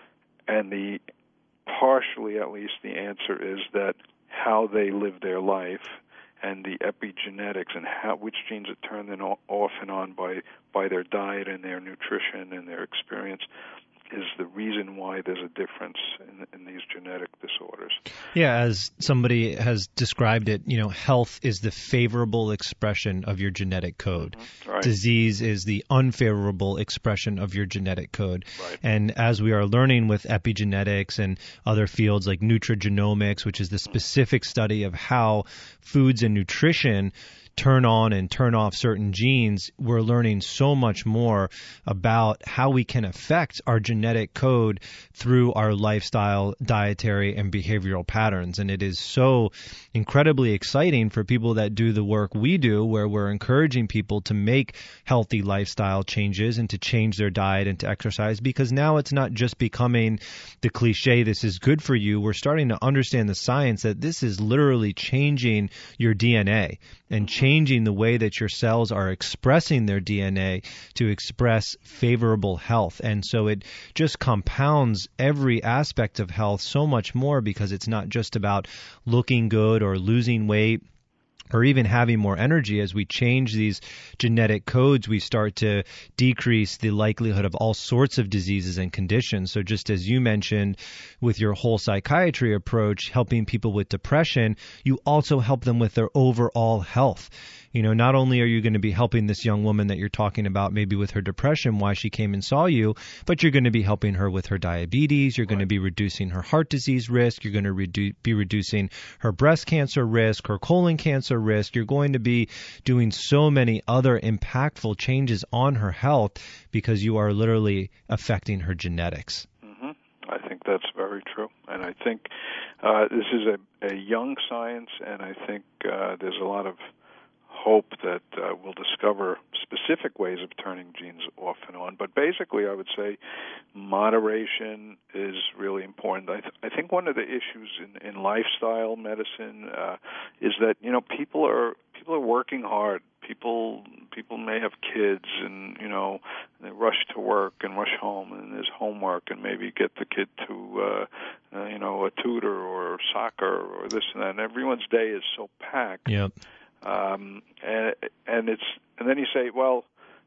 And partially at least the answer is that how they live their life and the epigenetics and which genes are turned off and on by their diet and their nutrition and their experience is the reason why there's a difference in these genetic disorders. Yeah, as somebody has described it, health is the favorable expression of your genetic code. Mm-hmm. Right. Disease is the unfavorable expression of your genetic code. Right. And as we are learning with epigenetics and other fields like nutrigenomics, which is the specific study of how foods and nutrition turn on and turn off certain genes, we're learning so much more about how we can affect our genetic code through our lifestyle, dietary, and behavioral patterns. And it is so incredibly exciting for people that do the work we do, where we're encouraging people to make healthy lifestyle changes and to change their diet and to exercise, because now it's not just becoming the cliche, this is good for you. We're starting to understand the science that this is literally changing your DNA and changing the way that your cells are expressing their DNA to express favorable health. And so it just compounds every aspect of health so much more, because it's not just about looking good or losing weight or even having more energy. As we change these genetic codes, we start to decrease the likelihood of all sorts of diseases and conditions. So just as you mentioned with your whole psychiatry approach, helping people with depression, you also help them with their overall health. Not only are you going to be helping this young woman that you're talking about maybe with her depression, why she came and saw you, but you're going to be helping her with her diabetes. You're going to be reducing her heart disease risk. You're going to be reducing her breast cancer risk, her colon cancer risk. You're going to be doing so many other impactful changes on her health because you are literally affecting her genetics. Mm-hmm. I think that's very true. And I think this is a young science, and I think there's a lot of hope that we'll discover specific ways of turning genes off and on. But basically, I would say moderation is really important. I think one of the issues in lifestyle medicine is that people are working hard. People may have kids, and they rush to work and rush home, and there's homework, and maybe get the kid to a tutor or soccer or this and that. And everyone's day is so packed. Yep. And then you say, well,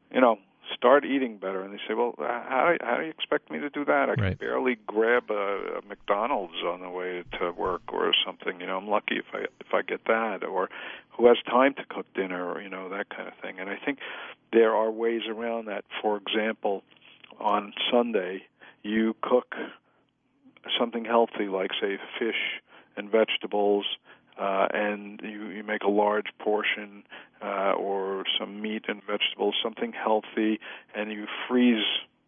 start eating better, and they say, well, how do you expect me to do that? I can barely grab a McDonald's on the way to work or something. I'm lucky if I get that. Or who has time to cook dinner, or that kind of thing. And I think there are ways around that. For example, on Sunday, you cook something healthy, like say fish and vegetables, and you make a large portion, or some meat and vegetables, something healthy, and you freeze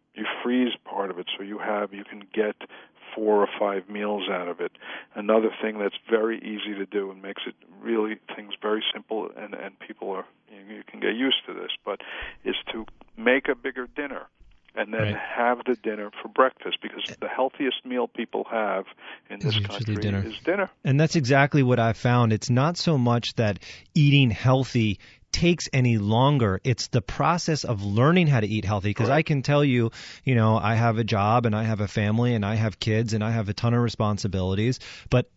part of it, so you can get 4 or 5 meals out of it. Another thing that's very easy to do and makes it really things very simple, and people you can get used to this, but is to make a bigger dinner. And then have the dinner for breakfast, because the healthiest meal people have in this country is dinner. And that's exactly what I found. It's not so much that eating healthy takes any longer. It's the process of learning how to eat healthy. Because I can tell you, I have a job and I have a family and I have kids and I have a ton of responsibilities, but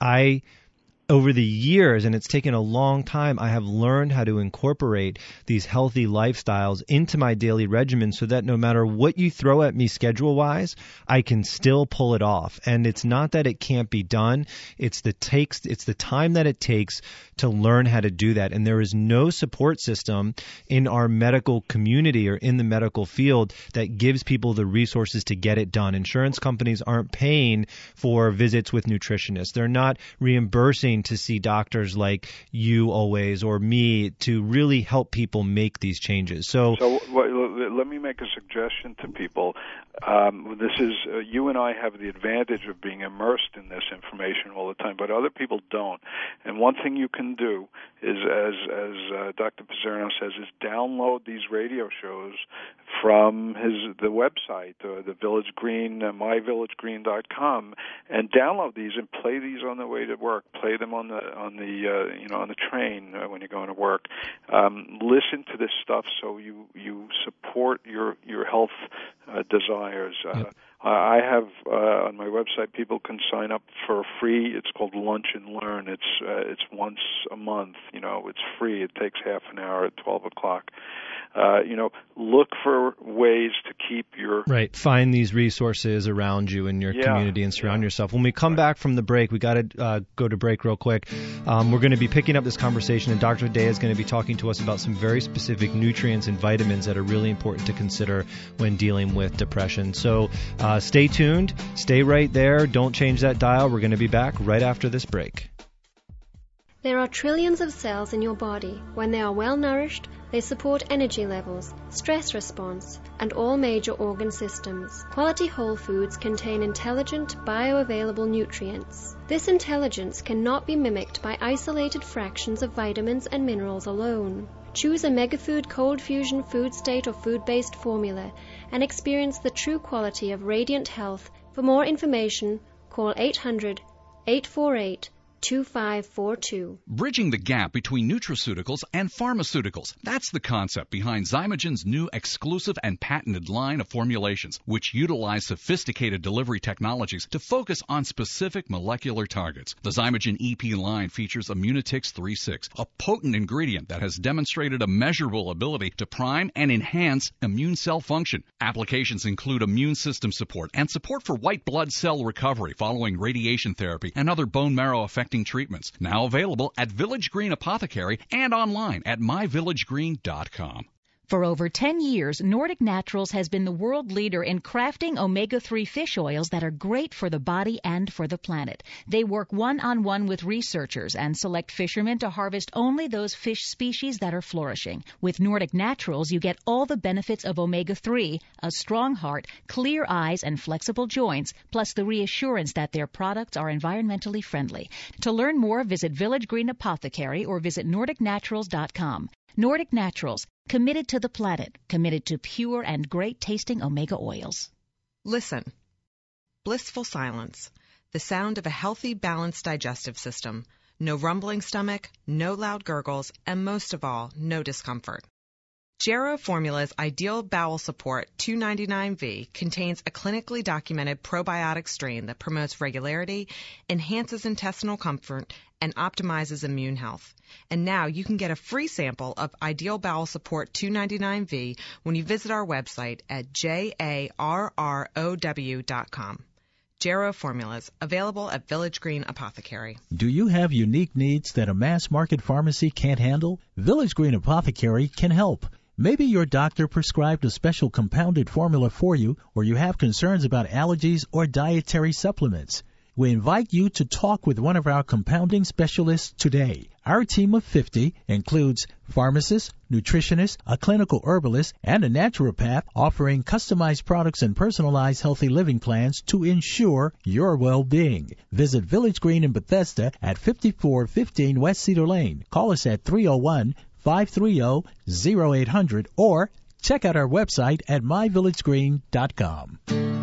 over the years, and it's taken a long time, I have learned how to incorporate these healthy lifestyles into my daily regimen so that no matter what you throw at me schedule-wise, I can still pull it off. And it's not that it can't be done. It's the time that it takes to learn how to do that. And there is no support system in our medical community or in the medical field that gives people the resources to get it done. Insurance companies aren't paying for visits with nutritionists. They're not reimbursing to see doctors like you always or me to really help people make these changes. So let me make a suggestion to people. This is you and I have the advantage of being immersed in this information all the time, but other people don't. And one thing you can do is, as Dr. Pizzerno says, is download these radio shows from the website, the Village Green, myvillagegreen.com, and download these and play these on the way to work. Play them on the train when you're going to work. Listen to this stuff so you support your health desires. I have on my website, people can sign up for free. It's called Lunch and Learn. It's once a month. It's free. It takes half an hour at 12 o'clock. Look for ways to keep your... Find these resources around you in your community and surround yourself. When we come back from the break, we got to go to break real quick. We're going to be picking up this conversation, and Dr. Day is going to be talking to us about some very specific nutrients and vitamins that are really important to consider when dealing with depression. So stay tuned. Stay right there. Don't change that dial. We're going to be back right after this break. There are trillions of cells in your body. When they are well nourished, they support energy levels, stress response, and all major organ systems. Quality whole foods contain intelligent, bioavailable nutrients. This intelligence cannot be mimicked by isolated fractions of vitamins and minerals alone. Choose a Megafood Cold Fusion Food State or food-based formula and experience the true quality of radiant health. For more information, call 800-848-2542. Bridging the gap between nutraceuticals and pharmaceuticals. That's the concept behind Zymogen's new exclusive and patented line of formulations, which utilize sophisticated delivery technologies to focus on specific molecular targets. The Zymogen EP line features Immunotix 3.6, a potent ingredient that has demonstrated a measurable ability to prime and enhance immune cell function. Applications include immune system support and support for white blood cell recovery following radiation therapy and other bone marrow affecting treatments. Now available at Village Green Apothecary and online at myvillagegreen.com. For over 10 years, Nordic Naturals has been the world leader in crafting omega-3 fish oils that are great for the body and for the planet. They work one-on-one with researchers and select fishermen to harvest only those fish species that are flourishing. With Nordic Naturals, you get all the benefits of omega-3, a strong heart, clear eyes, and flexible joints, plus the reassurance that their products are environmentally friendly. To learn more, visit Village Green Apothecary or visit NordicNaturals.com. Nordic Naturals, committed to the planet, committed to pure and great-tasting omega oils. Listen. Blissful silence. The sound of a healthy, balanced digestive system. No rumbling stomach, no loud gurgles, and most of all, no discomfort. Jarrow Formula's Ideal Bowel Support 299V contains a clinically documented probiotic strain that promotes regularity, enhances intestinal comfort, and optimizes immune health. And now you can get a free sample of Ideal Bowel Support 299V when you visit our website at jarrow.com. Jarrow Formulas, available at Village Green Apothecary. Do you have unique needs that a mass market pharmacy can't handle? Village Green Apothecary can help. Maybe your doctor prescribed a special compounded formula for you, or you have concerns about allergies or dietary supplements. We invite you to talk with one of our compounding specialists today. Our team of 50 includes pharmacists, nutritionists, a clinical herbalist, and a naturopath offering customized products and personalized healthy living plans to ensure your well-being. Visit Village Green in Bethesda at 5415 West Cedar Lane. Call us at 301-530-0800 or check out our website at myvillagegreen.com.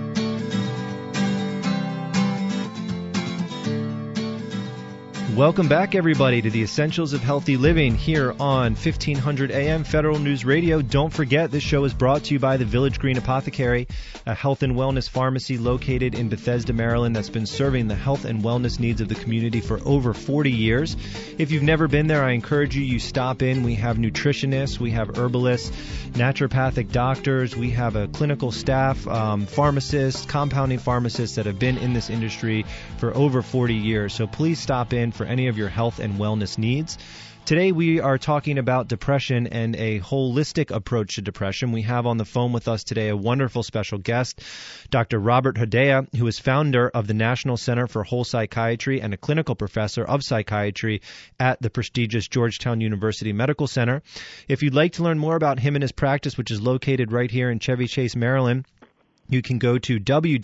Welcome back, everybody, to the Essentials of Healthy Living here on 1500 AM Federal News Radio. Don't forget, this show is brought to you by the Village Green Apothecary, a health and wellness pharmacy located in Bethesda, Maryland, that's been serving the health and wellness needs of the community for over 40 years. If you've never been there, I encourage you stop in. We have nutritionists, we have herbalists, naturopathic doctors, we have a clinical staff, pharmacists, compounding pharmacists that have been in this industry for over 40 years. So please stop in for any of your health and wellness needs. Today we are talking about depression and a holistic approach to depression. We have on the phone with us today a wonderful special guest, Dr. Robert Hedaya, who is founder of the National Center for Whole Psychiatry and a clinical professor of psychiatry at the prestigious Georgetown University Medical Center. If you'd like to learn more about him and his practice, which is located right here in Chevy Chase, Maryland, you can go to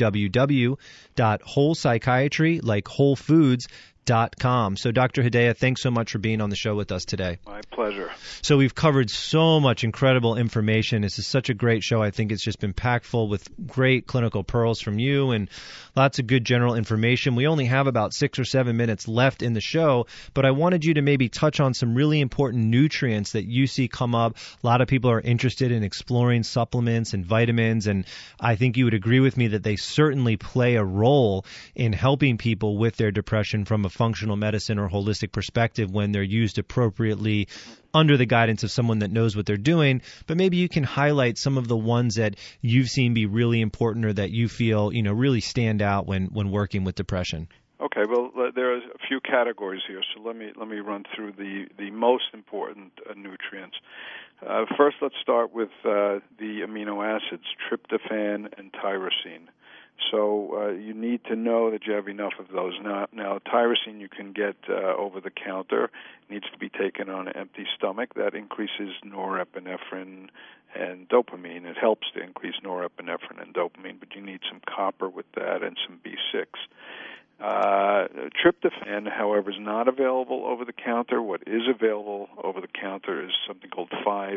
www.wholepsychiatry, like Whole Foods, .com. So Dr. Hedaya, thanks so much for being on the show with us today. My pleasure. So we've covered so much incredible information. This is such a great show. I think it's just been packed full with great clinical pearls from you and lots of good general information. We only have about 6 or 7 minutes left in the show, but I wanted you to maybe touch on some really important nutrients that you see come up. A lot of people are interested in exploring supplements and vitamins, and I think you would agree with me that they certainly play a role in helping people with their depression from a functional medicine or holistic perspective when they're used appropriately under the guidance of someone that knows what they're doing. But maybe you can highlight some of the ones that you've seen be really important or that you feel, really stand out when working with depression. Okay, well, there are a few categories here, so let me run through the most important nutrients. First, let's start with the amino acids, tryptophan and tyrosine. So you need to know that you have enough of those. Now, tyrosine you can get over the counter. It needs to be taken on an empty stomach. That increases norepinephrine and dopamine. It helps to increase norepinephrine and dopamine, but you need some copper with that and some B6. Tryptophan, however, is not available over the counter. What is available over the counter is something called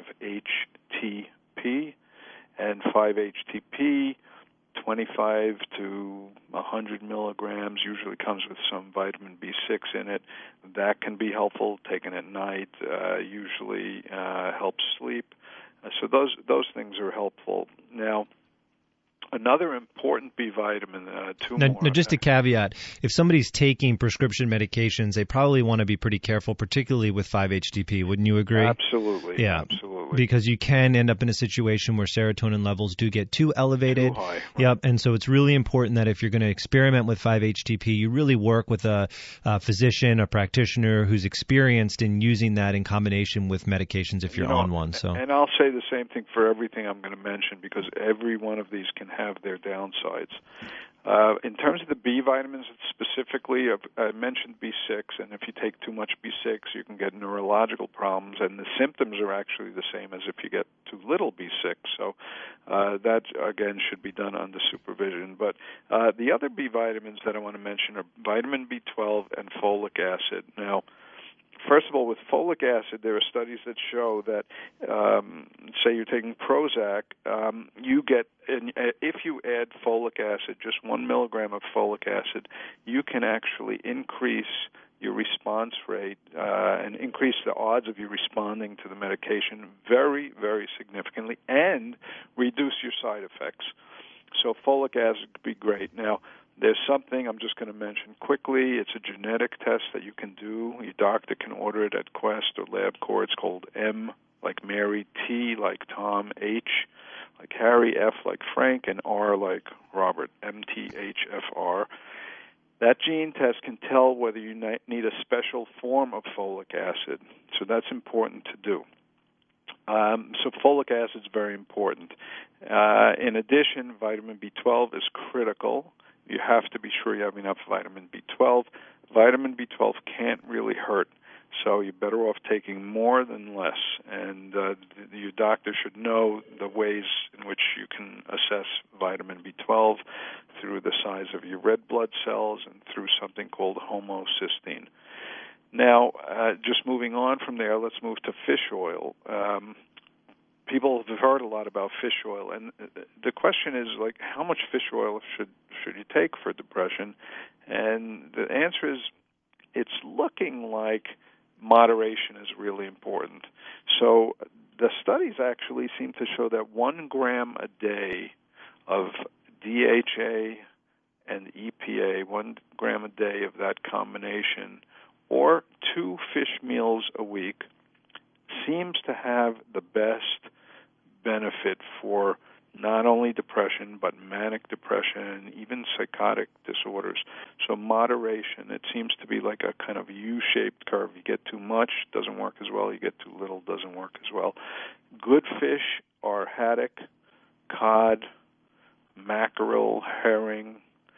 5-HTP, and 5-HTP 25 to 100 milligrams usually comes with some vitamin B6 in it. That can be helpful, taken at night, usually helps sleep. So those things are helpful. Now, another important B vitamin, Now, just a caveat, if somebody's taking prescription medications, they probably want to be pretty careful, particularly with 5-HTP. Wouldn't you agree? Absolutely. Yeah, absolutely. Because you can end up in a situation where serotonin levels do get too elevated. Too high. Right. Yep, and so it's really important that if you're going to experiment with 5-HTP, you really work with a physician, a practitioner who's experienced in using that in combination with medications if you're on one. So. And I'll say the same thing for everything I'm going to mention, because every one of these can have their downsides. In terms of the B vitamins specifically, I mentioned B6, and if you take too much B6, you can get neurological problems, and the symptoms are actually the same as if you get too little B6. So that, again, should be done under supervision. But the other B vitamins that I want to mention are vitamin B12 and folic acid. Now, first of all, with folic acid, there are studies that show that, say you're taking Prozac, you get, if you add folic acid, just 1 milligram of folic acid, you can actually increase your response rate and increase the odds of you responding to the medication very, very significantly and reduce your side effects. So folic acid could be great. Now, there's something I'm just going to mention quickly. It's a genetic test that you can do. Your doctor can order it at Quest or LabCorp. It's called M, like Mary, T, like Tom, H, like Harry, F, like Frank, and R, like Robert, MTHFR. That gene test can tell whether you need a special form of folic acid, so that's important to do. So folic acid is very important. In addition, vitamin B12 is critical. You have to be sure you have enough vitamin B12. Vitamin B12 can't really hurt, so you're better off taking more than less. And your doctor should know the ways in which you can assess vitamin B12 through the size of your red blood cells and through something called homocysteine. Now, just moving on from there, let's move to fish oil. People have heard a lot about fish oil, and the question is, like, how much fish oil should you take for depression? And the answer is, it's looking like moderation is really important. So the studies actually seem to show that 1 gram a day of DHA and EPA, 1 gram a day of that combination, or 2 fish meals a week, seems to have the best benefit for not only depression, but manic depression, even psychotic disorders. So moderation, it seems to be like a kind of U-shaped curve. You get too much, doesn't work as well. You get too little, doesn't work as well. Good fish are haddock, cod, mackerel, herring,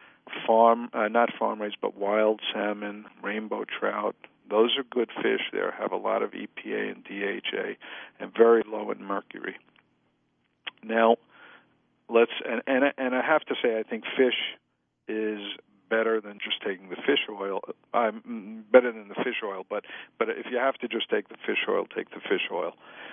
not farm-raised, but wild salmon, rainbow trout. Those are good fish. They have a lot of EPA and DHA and very low in mercury. Now, and I have to say, I think fish is better than just taking the fish oil. Better than the fish oil, but if you have to just take the fish oil, take the fish oil.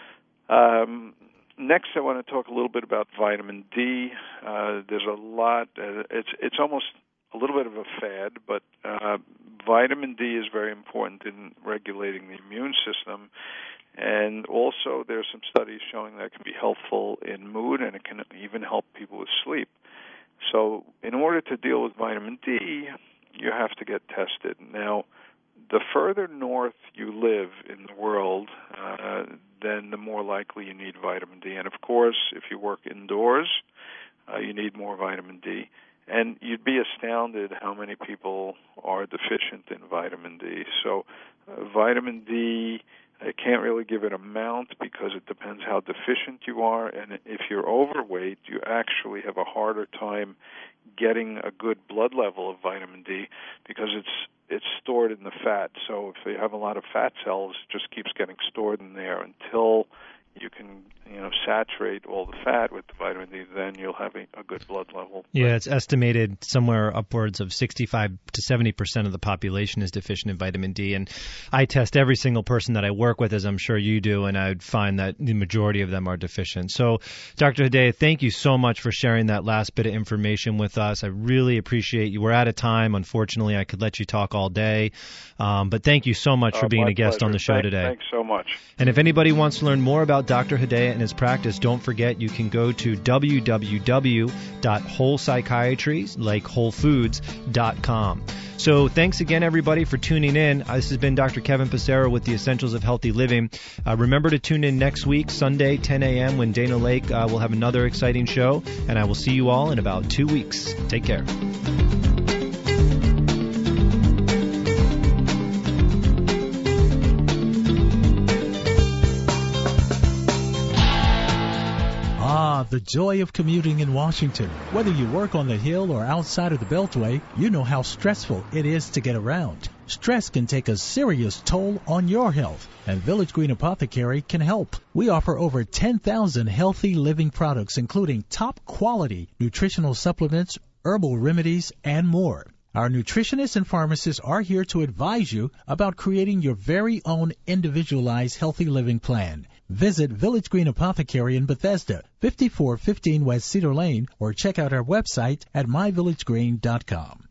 Next, I want to talk a little bit about vitamin D. There's a lot. It's almost a little bit of a fad, but vitamin D is very important in regulating the immune system. And also there's some studies showing that it can be helpful in mood, and it can even help people with sleep. So in order to deal with vitamin D, you have to get tested. Now, the further north you live in the world, then the more likely you need vitamin D. And, of course, if you work indoors, you need more vitamin D. And you'd be astounded how many people are deficient in vitamin D. So vitamin D, I can't really give an amount because it depends how deficient you are. And if you're overweight, you actually have a harder time getting a good blood level of vitamin D because it's stored in the fat. So if you have a lot of fat cells, it just keeps getting stored in there until you can, saturate all the fat with the vitamin D, then you'll have a good blood level. Yeah, it's estimated somewhere upwards of 65 to 70% of the population is deficient in vitamin D. And I test every single person that I work with, as I'm sure you do, and I would find that the majority of them are deficient. So, Dr. Hedaya, thank you so much for sharing that last bit of information with us. I really appreciate you. We're out of time. Unfortunately, I could let you talk all day. But thank you so much for being a guest on the show today. Thanks so much. And if anybody wants to learn more about Dr. Hedaya and his practice, don't forget you can go to www.wholepsychiatry, like WholeFoods.com. So thanks again, everybody, for tuning in. This has been Dr. Kevin Passero with the Essentials of Healthy Living. Remember to tune in next week, Sunday, 10 a.m., when Dana Lake will have another exciting show. And I will see you all in about 2 weeks. Take care. The joy of commuting in Washington. Whether you work on the Hill or outside of the Beltway, you know how stressful it is to get around. Stress can take a serious toll on your health, and Village Green Apothecary can help. We offer over 10,000 healthy living products, including top quality nutritional supplements, herbal remedies, and more. Our nutritionists and pharmacists are here to advise you about creating your very own individualized healthy living plan. Visit Village Green Apothecary in Bethesda, 5415 West Cedar Lane, or check out our website at myvillagegreen.com.